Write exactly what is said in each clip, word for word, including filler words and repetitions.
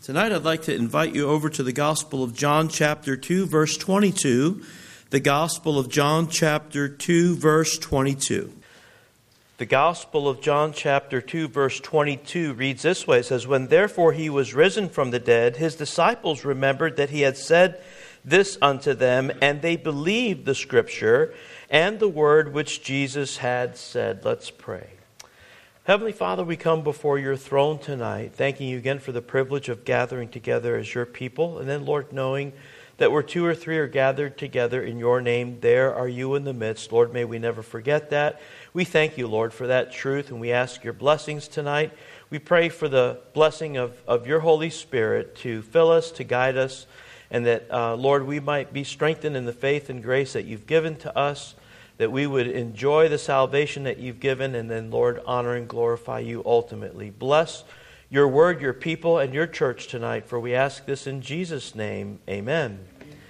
Tonight I'd like to invite you over to the Gospel of John chapter two, verse twenty-two. The Gospel of John chapter two, verse twenty-two. The Gospel of John chapter two, verse twenty-two reads this way. It says, "When therefore he was risen from the dead, his disciples remembered that he had said this unto them, and they believed the Scripture and the word which Jesus had said." Let's pray. Heavenly Father, we come before your throne tonight, thanking you again for the privilege of gathering together as your people. And then, Lord, knowing that where two or three are gathered together in your name, there are you in the midst. Lord, may we never forget that. We thank you, Lord, for that truth, and we ask your blessings tonight. We pray for the blessing of, of your Holy Spirit to fill us, to guide us, and that, uh, Lord, we might be strengthened in the faith and grace that you've given to us, that we would enjoy the salvation that you've given, and then, Lord, honor and glorify you ultimately. Bless your word, your people, and your church tonight, for we ask this in Jesus' name. Amen.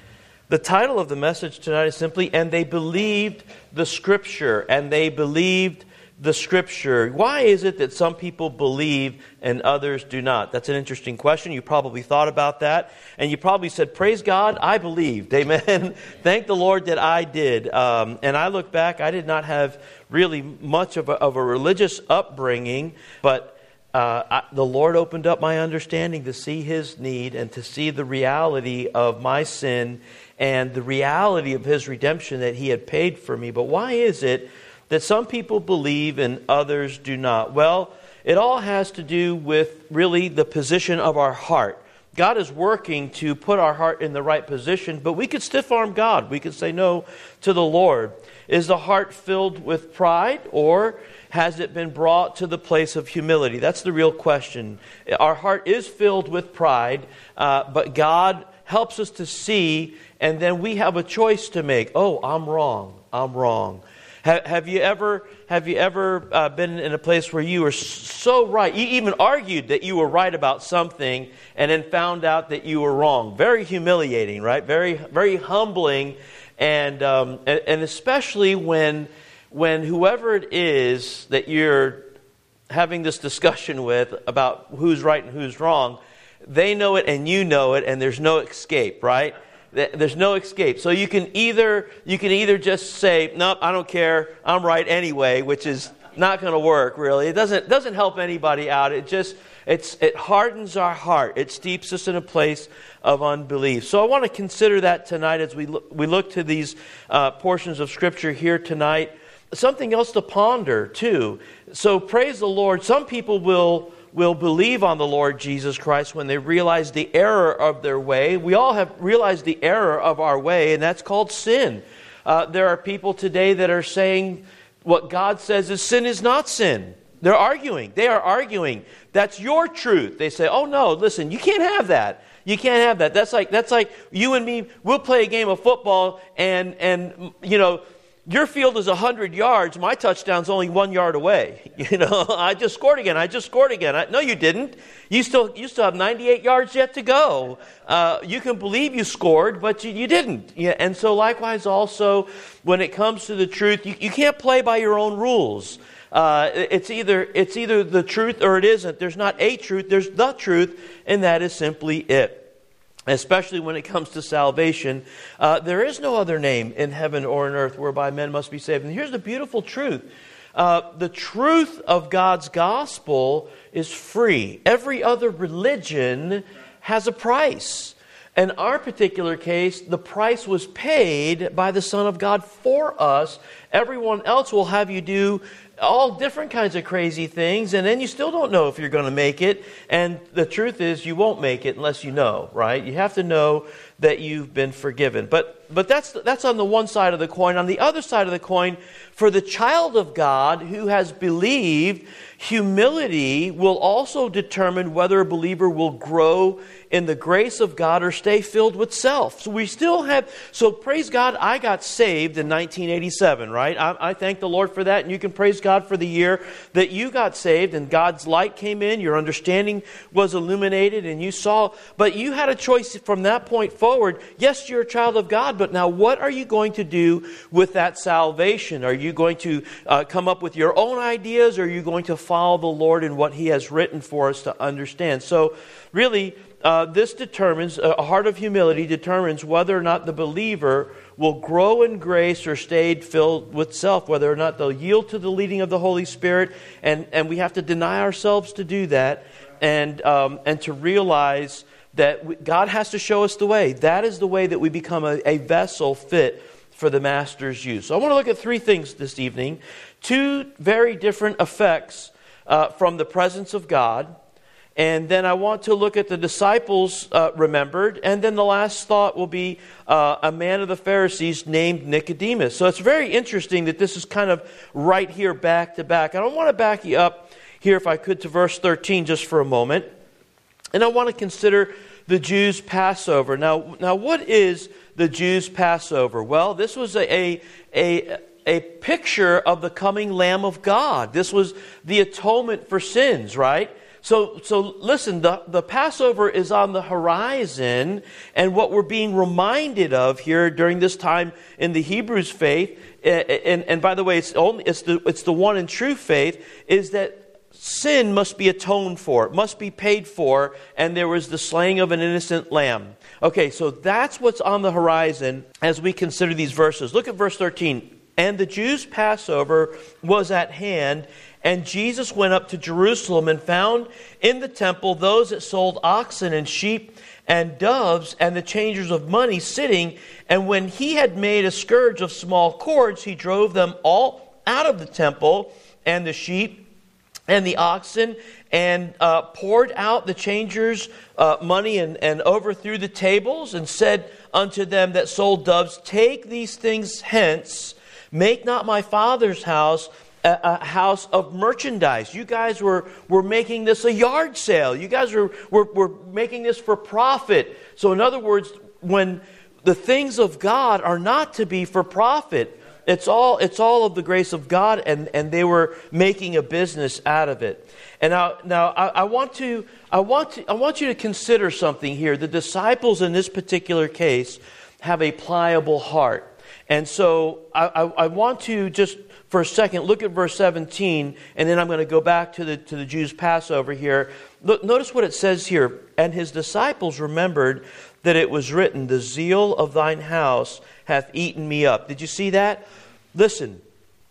The title of the message tonight is simply, "And they believed the Scripture." And they believed the Scripture. Why is it that some people believe and others do not? That's an interesting question. You probably thought about that. And you probably said, praise God, I believed. Amen. Thank the Lord that I did. Um, and I look back, I did not have really much of a, of a religious upbringing, but uh, I, the Lord opened up my understanding to see His need and to see the reality of my sin and the reality of His redemption that He had paid for me. But why is it that some people believe and others do not? Well, it all has to do with really the position of our heart. God is working to put our heart in the right position, but we could stiff-arm God. We could say no to the Lord. Is the heart filled with pride, or has it been brought to the place of humility? That's the real question. Our heart is filled with pride, uh, but God helps us to see, and then we have a choice to make. Oh, I'm wrong. I'm wrong. Have you ever have you ever uh, been in a place where you were so right, you even argued that you were right about something, and then found out that you were wrong? Very humiliating, right? Very very humbling, and um, and especially when when whoever it is that you're having this discussion with about who's right and who's wrong, they know it and you know it, and there's no escape, right? There's no escape. So you can either you can either just say, nope, I don't care, I'm right anyway, which is not going to work, really. It doesn't doesn't help anybody out. It just it's it hardens our heart. It steeps us in a place of unbelief. So I want to consider that tonight as we look, we look to these uh, portions of Scripture here tonight. Something else to ponder too. So praise the Lord. Some people will. will believe on the Lord Jesus Christ when they realize the error of their way. We all have realized the error of our way, and that's called sin. Uh, there are people today that are saying what God says is sin is not sin. They're arguing. They are arguing. That's your truth. They say, oh no, listen, you can't have that. You can't have that. That's like that's like you and me, we'll play a game of football, and and you know, your field is one hundred yards. My touchdown's only one yard away. You know, I just scored again. I just scored again. I, no, you didn't. You still you still have ninety-eight yards yet to go. Uh, you can believe you scored, but you, you didn't. Yeah, and so likewise also, when it comes to the truth, you, you can't play by your own rules. Uh, it's either it's either the truth or it isn't. There's not a truth. There's the truth, and that is simply it. Especially when it comes to salvation, uh, there is no other name in heaven or on earth whereby men must be saved. And here's the beautiful truth. Uh, the truth of God's gospel is free. Every other religion has a price. In our particular case, the price was paid by the Son of God for us. Everyone else will have you do all different kinds of crazy things, and then you still don't know if you're going to make it. And the truth is, you won't make it unless you know, right? You have to know that you've been forgiven. But but that's that's on the one side of the coin. On the other side of the coin, for the child of God who has believed, humility will also determine whether a believer will grow in the grace of God or stay filled with self. So we still have, so praise God, I got saved in nineteen eighty-seven, right? I, I thank the Lord for that, and you can praise God for the year that you got saved and God's light came in, your understanding was illuminated, and you saw, but you had a choice from that point forward. Yes, you're a child of God, but now what are you going to do with that salvation? Are you going to uh, come up with your own ideas, or are you going to follow the Lord in what He has written for us to understand? So really, uh, this determines, a heart of humility determines whether or not the believer will grow in grace or stay filled with self, whether or not they'll yield to the leading of the Holy Spirit, and, and we have to deny ourselves to do that, and um, and to realize that we, God has to show us the way. That is the way that we become a, a vessel fit for the Master's use. So I want to look at three things this evening, two very different effects uh, from the presence of God. And then I want to look at the disciples uh, remembered. And then the last thought will be uh, a man of the Pharisees named Nicodemus. So it's very interesting that this is kind of right here back to back. And I want to back you up here, if I could, to verse thirteen just for a moment. And I want to consider the Jews' Passover. Now, now what is the Jews' Passover? Well, this was a, a, a, a picture of the coming Lamb of God. This was the atonement for sins, right? So, so listen, the, the Passover is on the horizon, and what we're being reminded of here during this time in the Hebrews faith, and, and, and by the way, it's only it's the it's the one and true faith, is that sin must be atoned for, it must be paid for, and there was the slaying of an innocent lamb. Okay, so that's what's on the horizon as we consider these verses. Look at verse thirteen. And the Jews' Passover was at hand, and Jesus went up to Jerusalem and found in the temple those that sold oxen and sheep and doves and the changers of money sitting. And when he had made a scourge of small cords, he drove them all out of the temple, and the sheep and the oxen, and uh, poured out the changers' uh, money, and, and overthrew the tables, and said unto them that sold doves, Take these things hence, make not my Father's house a, a house of merchandise. You guys were, were making this a yard sale. You guys were, were, were making this for profit. So in other words, when the things of God are not to be for profit, It's all it's all of the grace of God, and, and they were making a business out of it. And now, now I, I want to I want to I want you to consider something here. The disciples in this particular case have a pliable heart, and so I, I, I want to just for a second look at verse seventeen, and then I'm going to go back to the to the Jews' Passover here. Look, notice what it says here. And his disciples remembered that it was written, The zeal of thine house hath eaten me up. Did you see that? Listen,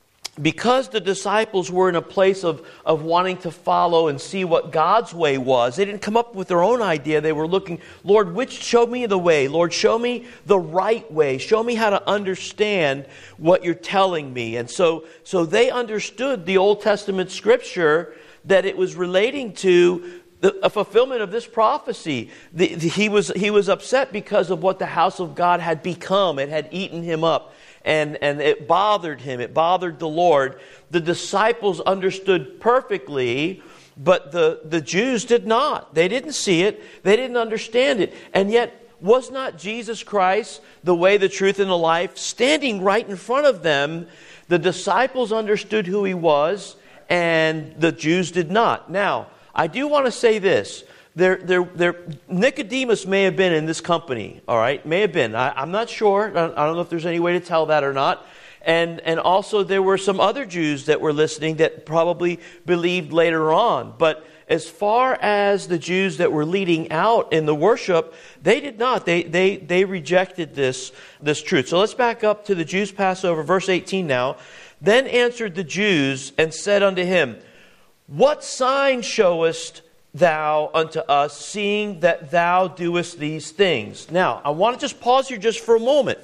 because the disciples were in a place of, of wanting to follow and see what God's way was, they didn't come up with their own idea. They were looking, Lord, which show me the way. Lord, show me the right way. Show me how to understand what you're telling me. And so, so they understood the Old Testament scripture, that it was relating to the a fulfillment of this prophecy. The, the, he was he was upset because of what the house of God had become. It had eaten him up, and, and it bothered him. It bothered the Lord. The disciples understood perfectly, but the, the Jews did not. They didn't see it. They didn't understand it. And yet, was not Jesus Christ the way, the truth, and the life standing right in front of them? The disciples understood who He was, and the Jews did not. Now, I do want to say this. There, there, there, Nicodemus may have been in this company, all right? May have been. I, I'm not sure. I, I don't know if there's any way to tell that or not. And, and also there were some other Jews that were listening that probably believed later on. But as far as the Jews that were leading out in the worship, they did not. They, they, they rejected this, this truth. So let's back up to the Jews' Passover, verse eighteen now. Then answered the Jews and said unto him, What sign showest thou unto us, seeing that thou doest these things? Now, I want to just pause here just for a moment.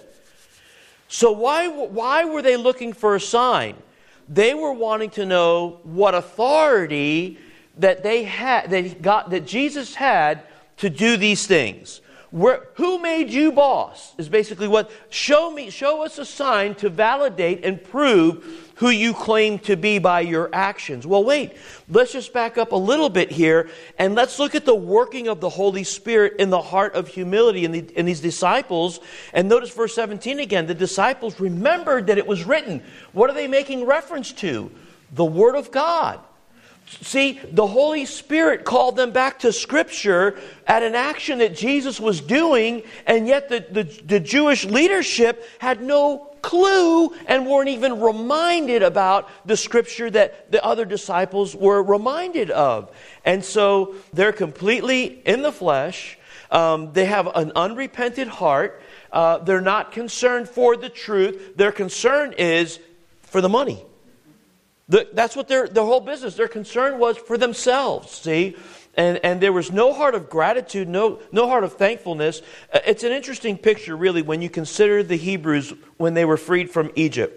So why, why were they looking for a sign? They were wanting to know what authority that they had, that God, that Jesus had to do these things. Where, who made you boss is basically what, show me, show us a sign to validate and prove who you claim to be by your actions. Well, wait, let's just back up a little bit here, and let's look at the working of the Holy Spirit in the heart of humility in, the, in these disciples. And notice verse seventeen again. The disciples remembered that it was written. What are they making reference to? The Word of God. See, the Holy Spirit called them back to Scripture at an action that Jesus was doing, and yet the, the, the Jewish leadership had no clue and weren't even reminded about the Scripture that the other disciples were reminded of. And so they're completely in the flesh. Um, they have an unrepented heart. Uh, they're not concerned for the truth. Their concern is for the money. The, that's what their, their whole business, their concern was for themselves, see? And, and there was no heart of gratitude, no, no heart of thankfulness. Uh, it's an interesting picture, really, when you consider the Hebrews when they were freed from Egypt.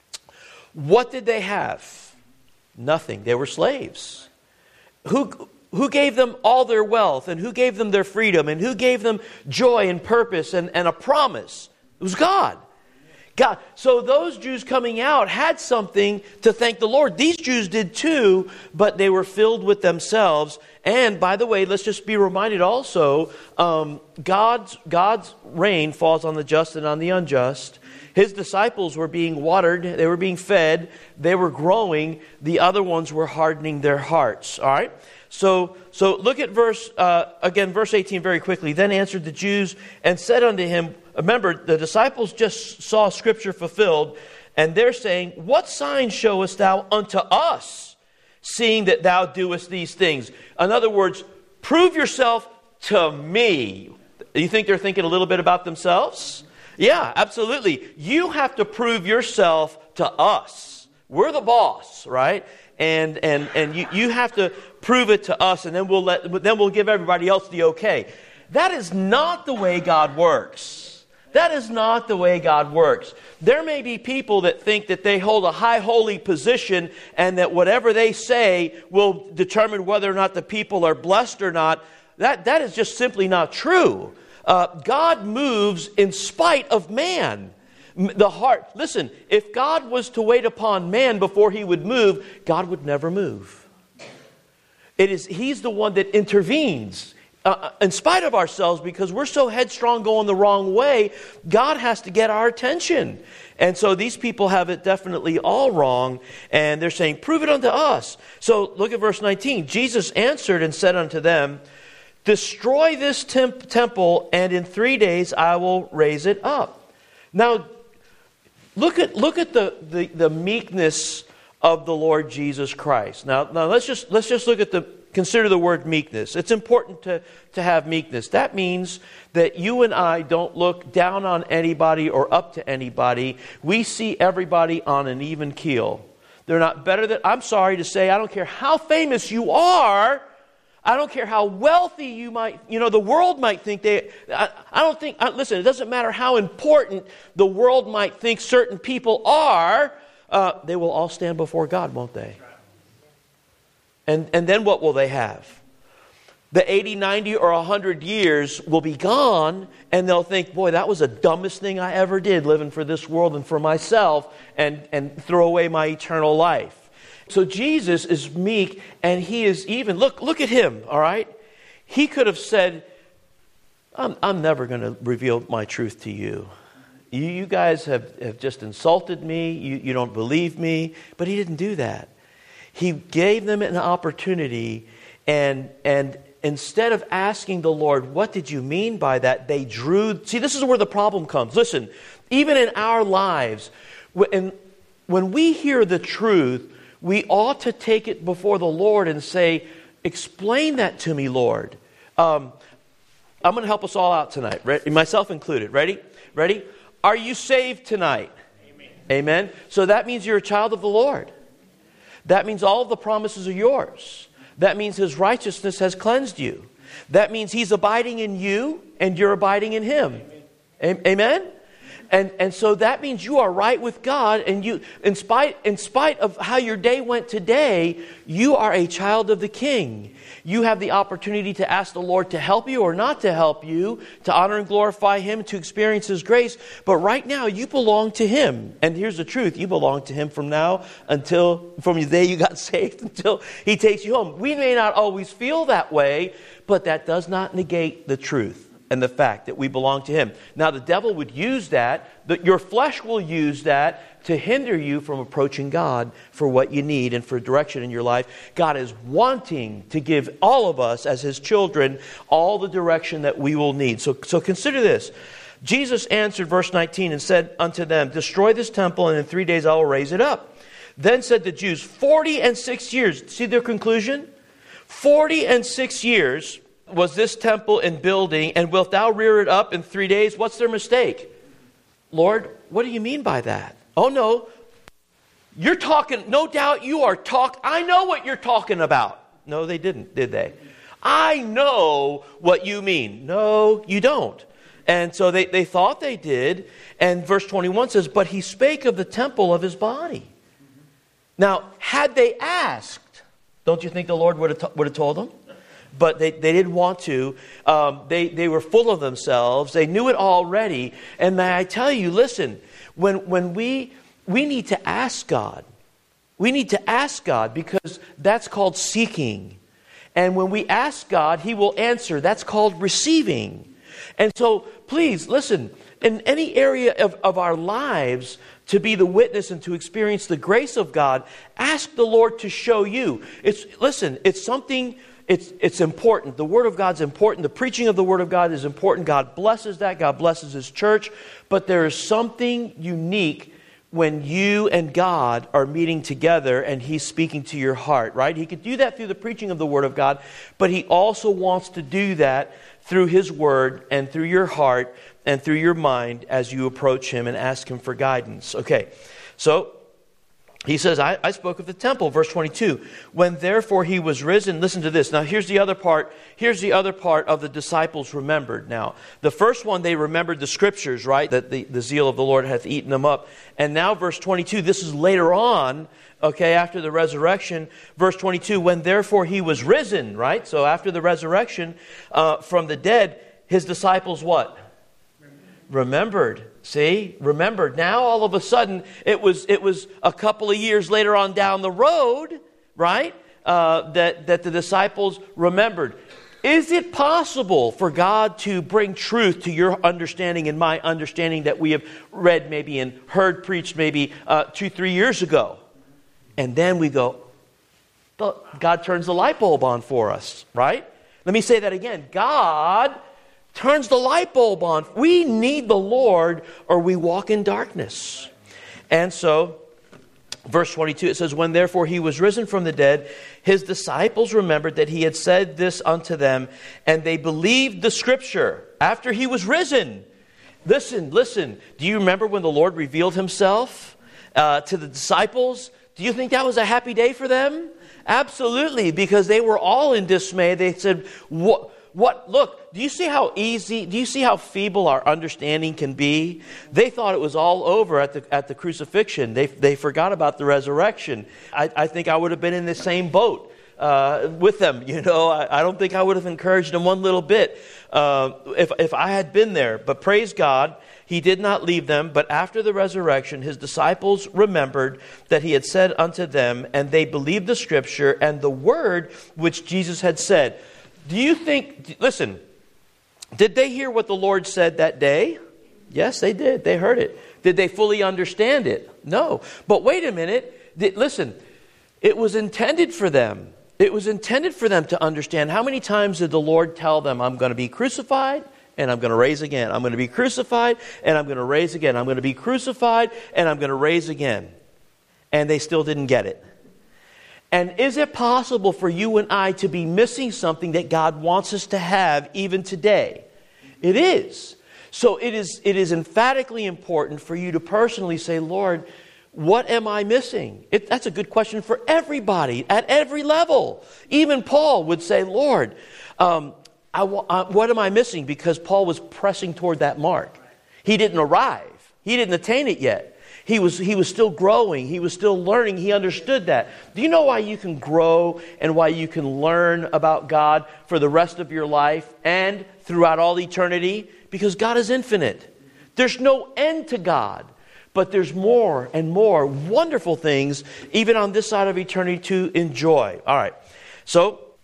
What did they have? Nothing. They were slaves. Who, who gave them all their wealth, and who gave them their freedom, and who gave them joy and purpose and, and a promise? It was God. God. So those Jews coming out had something to thank the Lord. These Jews did too, but they were filled with themselves. And by the way, let's just be reminded also, um, God's, God's rain falls on the just and on the unjust. His disciples were being watered. They were being fed. They were growing. The other ones were hardening their hearts. All right. So, so look at verse, uh, again, verse eighteen very quickly. Then answered the Jews and said unto him, remember, the disciples just saw Scripture fulfilled, and they're saying, what sign showest thou unto us, seeing that thou doest these things? In other words, prove yourself to me. You think they're thinking a little bit about themselves? Yeah, absolutely. You have to prove yourself to us. We're the boss, right? And and and you, you have to prove it to us, and then we'll let then we'll give everybody else the okay. That is not the way God works. That is not the way God works. There may be people that think that they hold a high holy position and that whatever they say will determine whether or not the people are blessed or not. That, that is just simply not true. Uh, God moves in spite of man. The heart, listen, if God was to wait upon man before he would move, God would never move. It is, he's the one that intervenes. Uh, in spite of ourselves, because we're so headstrong going the wrong way, God has to get our attention. And so these people have it definitely all wrong, and they're saying, prove it unto us. So look at verse nineteen. Jesus answered and said unto them, destroy this temp- temple, and in three days I will raise it up. Now, look at look at the, the, the meekness of the Lord Jesus Christ. Now, now let's just let's just look at the Consider the word meekness. It's important to, to have meekness. That means that you and I don't look down on anybody or up to anybody. We see everybody on an even keel. They're not better than... I'm sorry to say, I don't care how famous you are. I don't care how wealthy you might... You know, the world might think they... I, I don't think... I, listen, it doesn't matter how important the world might think certain people are. Uh, they will all stand before God, won't they? And, and then what will they have? The eighty, ninety, or one hundred years will be gone, and they'll think, boy, that was the dumbest thing I ever did, living for this world and for myself, and, and throw away my eternal life. So Jesus is meek, and he is even, look, look at him, all right? He could have said, I'm, I'm never going to reveal my truth to you. You, you guys have, have just insulted me. You, you don't believe me. But he didn't do that. He gave them an opportunity, and and instead of asking the Lord, what did you mean by that? They drew... See, this is where the problem comes. Listen, even in our lives, when, when we hear the truth, we ought to take it before the Lord and say, explain that to me, Lord. Um, I'm going to help us all out tonight, right? Myself included. Ready? Ready? Are you saved tonight? Amen. Amen. So that means you're a child of the Lord. That means all of the promises are yours. That means His righteousness has cleansed you. That means He's abiding in you and you're abiding in Him. Amen? Amen? And, and so that means you are right with God, and you, in spite, in spite of how your day went today, you are a child of the King. You have the opportunity to ask the Lord to help you or not to help you, to honor and glorify Him, to experience His grace. But right now, you belong to Him. And here's the truth. You belong to Him from now until, from the day you got saved until He takes you home. We may not always feel that way, but that does not negate the truth. and the fact that we belong to Him. Now the devil would use that, that your flesh will use that to hinder you from approaching God for what you need and for direction in your life. God is wanting to give all of us as His children all the direction that we will need. So, so consider this. Jesus answered, verse nineteen, and said unto them, destroy this temple, and in three days I will raise it up. Then said the Jews, forty and six years. See their conclusion? Forty and six years was this temple in building, and wilt thou rear it up in three days? What's their mistake? Lord, what do you mean by that? Oh no, you're talking, no doubt you are talk. I know what you're talking about. No, they didn't, did they? I know what you mean. No, you don't. And so they, they thought they did. And verse twenty-one says, but he spake of the temple of his body. Now, had they asked, don't you think the Lord would have, t- would have told them? But they, they didn't want to. Um, they, they were full of themselves. They knew it already. And may I tell you, listen, when, when we, we need to ask God. We need to ask God because that's called seeking. And when we ask God, He will answer. That's called receiving. And so, please, listen, in any area of, of our lives, to be the witness and to experience the grace of God, ask the Lord to show you. It's listen, it's something, it's it's important. The Word of God's important. The preaching of the Word of God is important. God blesses that. God blesses His church. But there is something unique when you and God are meeting together and He's speaking to your heart, right? He could do that through the preaching of the Word of God, but He also wants to do that through His Word and through your heart and through your mind as you approach Him and ask Him for guidance. Okay, so He says, I, I spoke of the temple, verse twenty-two. When therefore He was risen, listen to this. Now here's the other part. Here's the other part of the disciples remembered. Now, the first one, they remembered the Scriptures, right? That the, the zeal of the Lord hath eaten them up. And now verse twenty-two, this is later on, okay, after the resurrection. Verse twenty-two, when therefore He was risen, right? So after the resurrection uh, from the dead, His disciples what? Remembered. See? Remembered. Now all of a sudden, it was it was a couple of years later on down the road, right? Uh, that, that the disciples remembered. Is it possible for God to bring truth to your understanding and my understanding that we have read maybe and heard preached maybe uh, two, three years ago? And then we go, God turns the light bulb on for us, right? Let me say that again. God turns the light bulb on. We need the Lord or we walk in darkness. And so, verse twenty-two, it says, when therefore He was risen from the dead, His disciples remembered that He had said this unto them, and they believed the Scripture after He was risen. Listen, listen. Do you remember when the Lord revealed Himself uh, to the disciples? Do you think that was a happy day for them? Absolutely, because they were all in dismay. They said, what? What? Look, do you see how easy, do you see how feeble our understanding can be? They thought it was all over at the at the crucifixion. They they forgot about the resurrection. I, I think I would have been in the same boat uh, with them. You know, I, I don't think I would have encouraged them one little bit uh, if if I had been there. But praise God, He did not leave them. But after the resurrection, His disciples remembered that He had said unto them, and they believed the Scripture and the word which Jesus had said. Do you think, listen, did they hear what the Lord said that day? Yes, they did. They heard it. Did they fully understand it? No. But wait a minute. Did, listen, it was intended for them. It was intended for them to understand. How many times did the Lord tell them, I'm going to be crucified and I'm going to raise again. I'm going to be crucified and I'm going to raise again. I'm going to be crucified and I'm going to raise again. And they still didn't get it. And is it possible for you and I to be missing something that God wants us to have even today? It is. So it is, it is emphatically important for you to personally say, Lord, what am I missing? It, that's a good question for everybody at every level. Even Paul would say, Lord, um, I, uh, what am I missing? Because Paul was pressing toward that mark. He didn't arrive. He didn't attain it yet. He was, he was still growing. He was still learning. He understood that. Do you know why you can grow and why you can learn about God for the rest of your life and throughout all eternity? Because God is infinite. There's no end to God. But there's more and more wonderful things, even on this side of eternity, to enjoy. All right. So,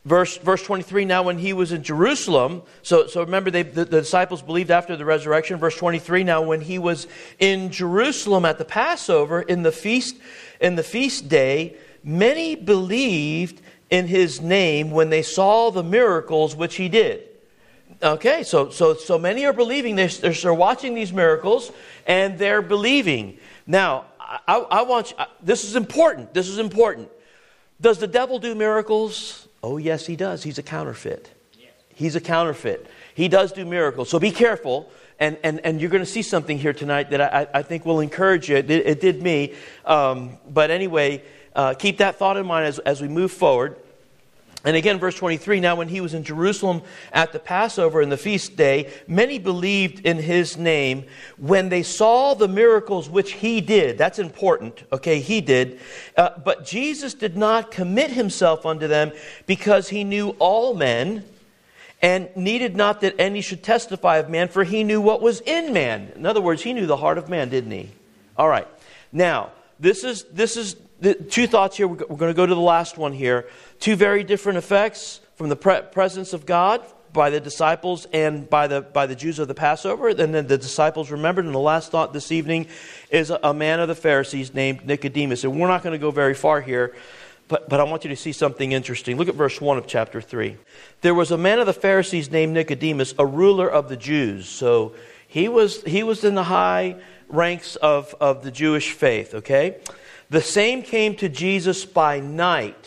Verse, verse twenty-three, now when he was in Jerusalem, so, so remember they, the, the disciples believed after the resurrection. Verse twenty-three, now when he was in Jerusalem at the Passover, in the feast, in the feast day, many believed in his name when they saw the miracles which he did. Okay, so so so many are believing. They're, they're watching these miracles and they're believing. Now, I, I want you, this is important. This is important. Does the devil do miracles? Oh, yes, he does. He's a counterfeit. He's a counterfeit. He does do miracles. So be careful. And and, and you're going to see something here tonight that I, I think will encourage you. It, it did me. Um, but anyway, uh, keep that thought in mind as, as we move forward. And again, verse twenty-three, now when he was in Jerusalem at the Passover and the feast day, many believed in his name when they saw the miracles which he did. That's important, okay, he did. Uh, but Jesus did not commit himself unto them because he knew all men and needed not that any should testify of man, for he knew what was in man. In other words, he knew the heart of man, didn't he? All right. Now, this is this is the two thoughts here. We're going to go to the last one here. Two very different effects from the pre- presence of God by the disciples and by the by the Jews of the Passover. And then the disciples remembered. And the last thought this evening is a, a man of the Pharisees named Nicodemus. And we're not going to go very far here, but, but I want you to see something interesting. Look at verse one of chapter three. There was a man of the Pharisees named Nicodemus, a ruler of the Jews. So he was he was in the high ranks of, of the Jewish faith, okay? The same came to Jesus by night.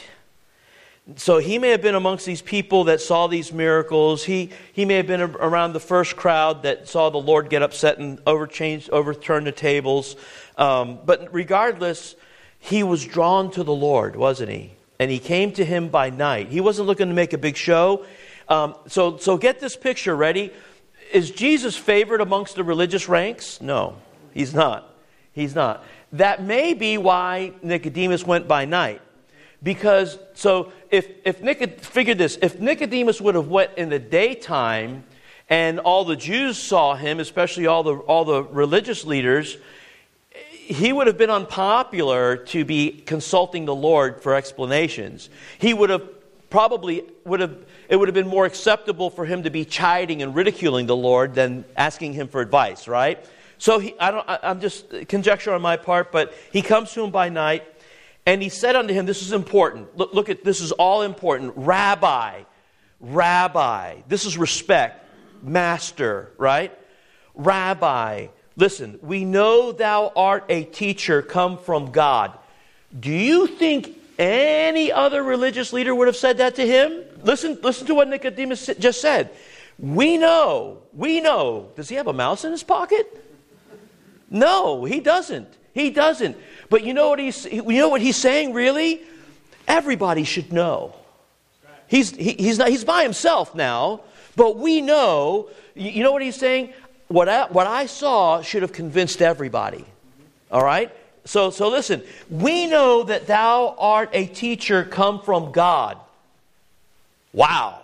So he may have been amongst these people that saw these miracles. He he may have been around the first crowd that saw the Lord get upset and overchange, overturn the tables. Um, but regardless, he was drawn to the Lord, wasn't he? And he came to him by night. He wasn't looking to make a big show. Um, so so get this picture ready. Is Jesus favored amongst the religious ranks? No, he's not. He's not. That may be why Nicodemus went by night. Because, so, if, if Nicod- figure this, if Nicodemus would have went in the daytime and all the Jews saw him, especially all the all the religious leaders, he would have been unpopular to be consulting the Lord for explanations. He would have probably, would have it would have been more acceptable for him to be chiding and ridiculing the Lord than asking him for advice, right? So he, I don't, I, I'm just conjecture on my part, but he comes to him by night, and he said unto him, this is important. Look, look at, this is all important. Rabbi, Rabbi. This is respect. Master, right? Rabbi, listen, we know thou art a teacher come from God. Do you think any other religious leader would have said that to him? Listen, listen to what Nicodemus just said. We know, we know. Does he have a mouse in his pocket? No, he doesn't. He doesn't. But you know what he's you know what he's saying really? Everybody should know. He's he, he's not he's by himself now, but we know, you know what he's saying? What I, what I saw should have convinced everybody. All right? So so listen, we know that thou art a teacher come from God. Wow.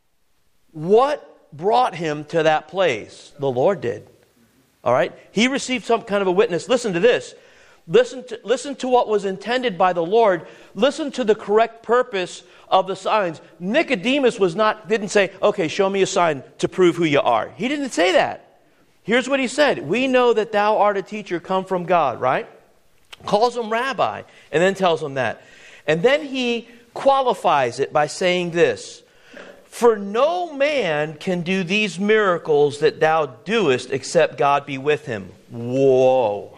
What brought him to that place? The Lord did. All right? He received some kind of a witness. Listen to this. Listen to, listen to what was intended by the Lord. Listen to the correct purpose of the signs. Nicodemus was not, didn't say, okay, show me a sign to prove who you are. He didn't say that. Here's what he said. We know that thou art a teacher come from God, right? Calls him rabbi, and then tells him that. And then he qualifies it by saying this. For no man can do these miracles that thou doest except God be with him. Whoa.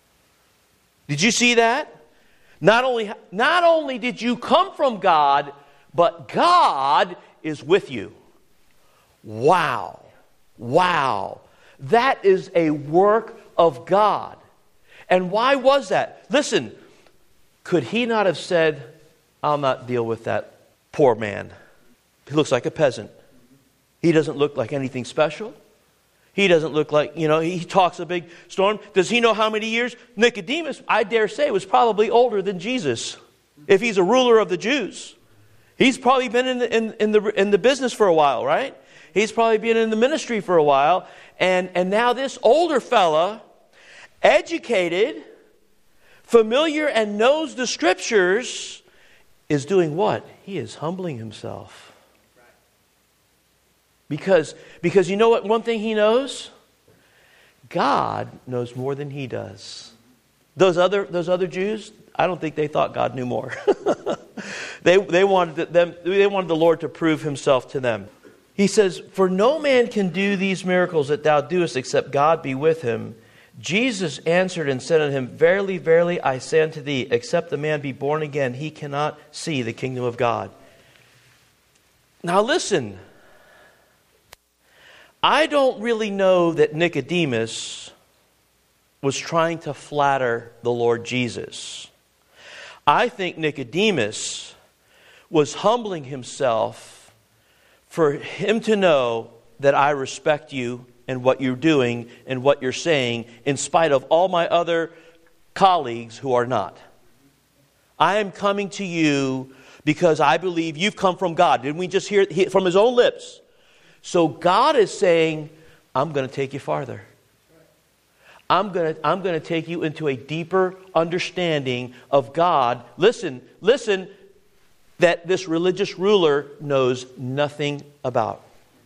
Did you see that? Not only, not only did you come from God, but God is with you. Wow. Wow. That is a work of God. And why was that? Listen, could he not have said, I'll not deal with that poor man. He looks like a peasant. He doesn't look like anything special. He doesn't look like, you know, he talks a big storm. Does he know how many years? Nicodemus, I dare say, was probably older than Jesus. If he's a ruler of the Jews. He's probably been in the, in, in the, in the business for a while, right? He's probably been in the ministry for a while. And, and now this older fella, educated, familiar and knows the scriptures, is doing what? He is humbling himself. Because, because you know what? One thing he knows? God knows more than he does. Those other those other Jews, I don't think they thought God knew more. they they wanted them they wanted the Lord to prove himself to them. He says, "For no man can do these miracles that thou doest except God be with him." Jesus answered and said unto him, "Verily, verily, I say unto thee, except the man be born again, he cannot see the kingdom of God." Now listen, I don't really know that Nicodemus was trying to flatter the Lord Jesus. I think Nicodemus was humbling himself for him to know that I respect you and what you're doing and what you're saying in spite of all my other colleagues who are not. I am coming to you because I believe you've come from God. Didn't we just hear it from his own lips? So God is saying, I'm going to take you farther. I'm going to, I'm going to take you into a deeper understanding of God. Listen, listen, that this religious ruler knows nothing about.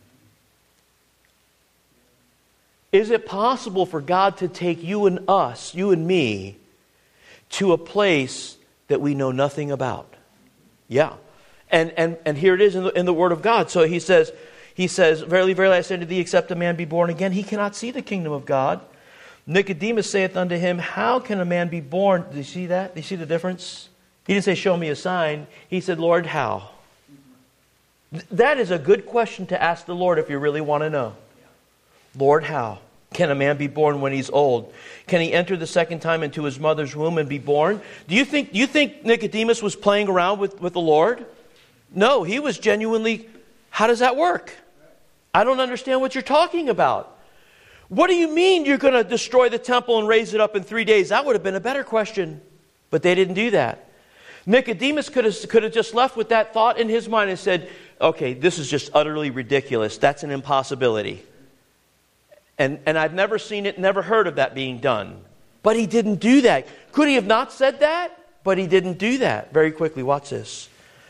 Is it possible for God to take you and us, you and me, to a place that we know nothing about? Yeah. And and and here it is in the, in the Word of God. So he says, he says, "Verily, verily, I say unto thee, except a man be born again, he cannot see the kingdom of God." Nicodemus saith unto him, "How can a man be born?" Do you see that? Do you see the difference? He didn't say, "Show me a sign." He said, "Lord, how?" That is a good question to ask the Lord if you really want to know. Lord, how? Can a man be born when he's old? Can he enter the second time into his mother's womb and be born? Do you think, do you think Nicodemus was playing around with, with the Lord? No, he was genuinely, how does that work? I don't understand what you're talking about. What do you mean you're going to destroy the temple and raise it up in three days? That would have been a better question. But they didn't do that. Nicodemus could have, could have just left with that thought in his mind and said, okay, this is just utterly ridiculous. That's an impossibility. And, and I've never seen it, never heard of that being done. But he didn't do that. Could he have not said that? But he didn't do that. Very quickly, watch this.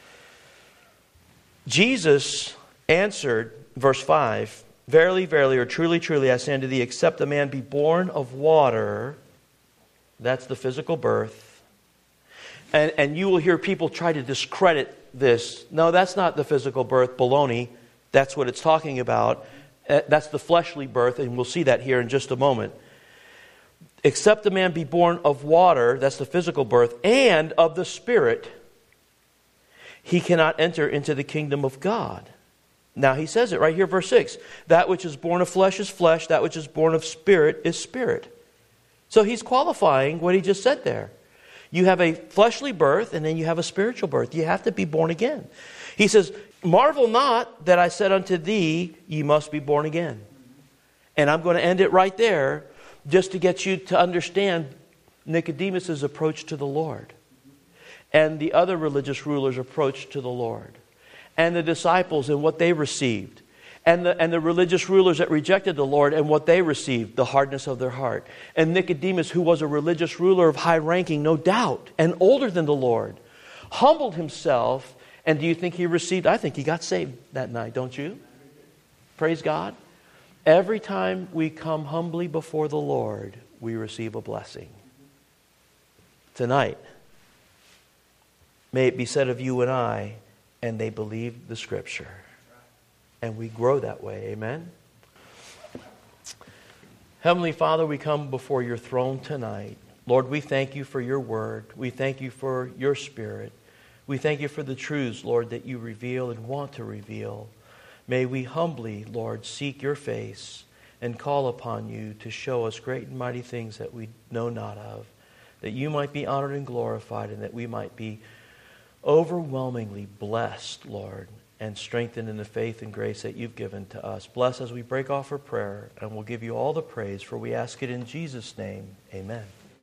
Jesus answered, verse five, "Verily, verily, or truly, truly, I say unto thee, except a man be born of water," that's the physical birth. And, and you will hear people try to discredit this. No, that's not the physical birth. Baloney. That's what it's talking about. That's the fleshly birth, and we'll see that here in just a moment. "Except a man be born of water," that's the physical birth, "and of the Spirit, he cannot enter into the kingdom of God." Now he says it right here, verse six. "That which is born of flesh is flesh, that which is born of spirit is spirit." So he's qualifying what he just said there. You have a fleshly birth, and then you have a spiritual birth. You have to be born again. He says, "Marvel not that I said unto thee, ye must be born again." And I'm going to end it right there just to get you to understand Nicodemus' approach to the Lord. And the other religious rulers' approach to the Lord. And the disciples and what they received. And the, and the religious rulers that rejected the Lord and what they received, the hardness of their heart. And Nicodemus, who was a religious ruler of high ranking, no doubt, and older than the Lord, humbled himself. And do you think he received? I think he got saved that night, don't you? Praise God. Every time we come humbly before the Lord, we receive a blessing. Tonight, may it be said of you and I, and they believed the Scripture. And we grow that way. Amen? Heavenly Father, we come before your throne tonight. Lord, we thank you for your word. We thank you for your Spirit. We thank you for the truths, Lord, that you reveal and want to reveal. May we humbly, Lord, seek your face and call upon you to show us great and mighty things that we know not of, that you might be honored and glorified, and that we might be overwhelmingly blessed, Lord, and strengthened in the faith and grace that you've given to us. Bless as we break off our prayer, and we'll give you all the praise, for we ask it in Jesus' name. Amen.